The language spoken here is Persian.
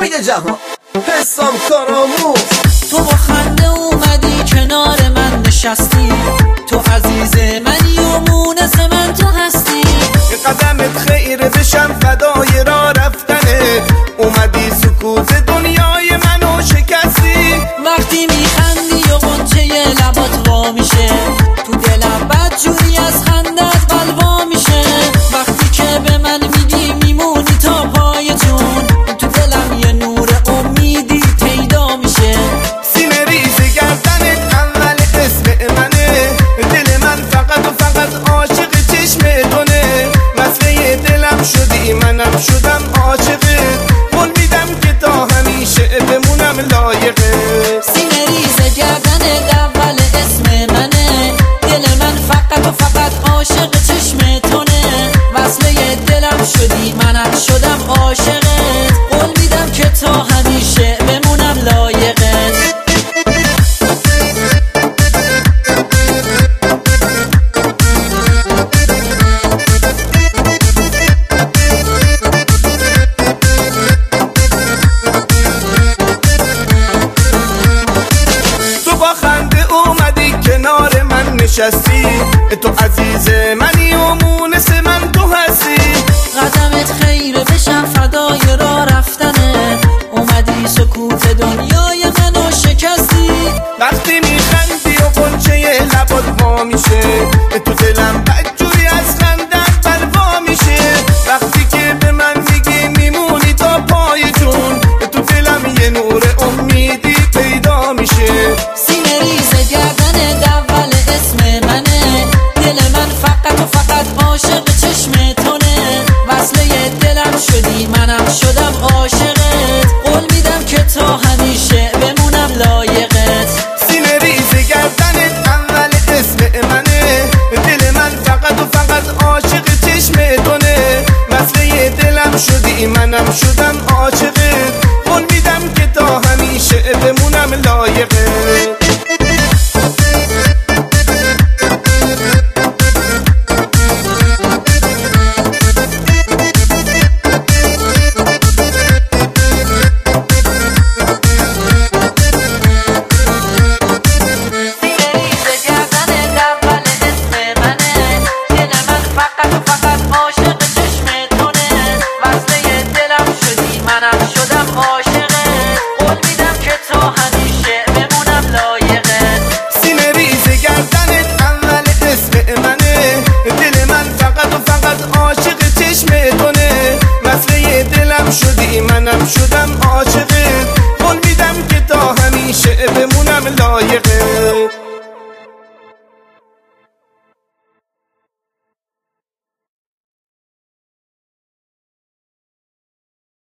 امید جهان حسام کارآموز. تو با خنده اومدی کنار من نشستی، تو عزیز منی و مونس من تو هستی. یه قدمت خیر بشم فدای راه رفتنه، اومدی سکوت دنیای منو شکستی. وقتی میخندی و غنچه لبات وا میشه، تو دلم بد جوری از خندت قلبا میشه. وقتی که به من میگی میمونی تا پای جون، تو دلم یه نور امیدی پیدا میشه. سینه ریز گردنت اول اسم منه، دل من فقط و فقط عاشق چشم تونه. مسئله دلم شدی منم شدم عاشقت، قول میدم که تا همیشه بمونم لایقه. سینه ریز گردنت اول اسم منه، دل من فقط و فقط عاشق چشم تونه. وصله دلم شدی منم شدم عاشقت، قول میدم که تا همیشه بمونم لایقت. کنار من نشستی، تو عزیز منی و مونس من تو هستی. قدمت خیره بشم فدای راه رفتنه، اومدی سکوت دنیای منو شکستی. وقتی میخندی و غنچه لبات وا میشه، تو دلم بدجوری از خندت بروا میشه. وقتی که به من میگی میمونی تا پای جون، تو دلم یه نور امیدی پیدا میشه. سینه ریز گردنت اول اسم منه، دل من فقط و فقط عاشق چشم تونه. وصله دلم شدی منم شدم عاشقت، قول میدم که تا همیشه بمونم لایقت. سینه ریز گردنت اول اسم منه، دل من فقط و فقط عاشق چشم تونه. مسئله دلم شدی منم شدم